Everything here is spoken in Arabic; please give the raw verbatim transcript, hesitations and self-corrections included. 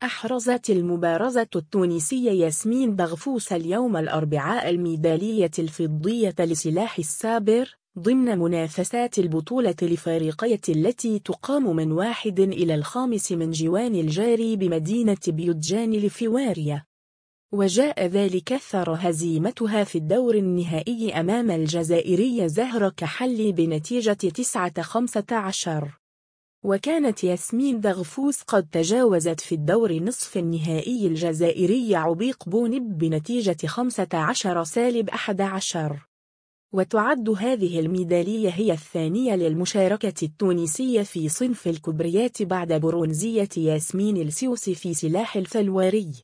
أحرزت المبارزة التونسية ياسمين دغفوس اليوم الأربعاء الميدالية الفضية لسلاح السابر ضمن منافسات البطولة الإفريقية التي تقام من واحد إلى الخامس من جوان الجاري بمدينة بيوتجان لفواريا، وجاء ذلك أثر هزيمتها في الدور النهائي أمام الجزائرية زهرة كحلي بنتيجة تسعة خمسة عشر. وكانت ياسمين دغفوس قد تجاوزت في الدور نصف النهائي الجزائري عبيق بونب بنتيجة خمسة عشر سالب أحد عشر. وتعد هذه الميدالية هي الثانية للمشاركة التونسية في صنف الكبريات بعد برونزية ياسمين السيوسي في سلاح الفلوري.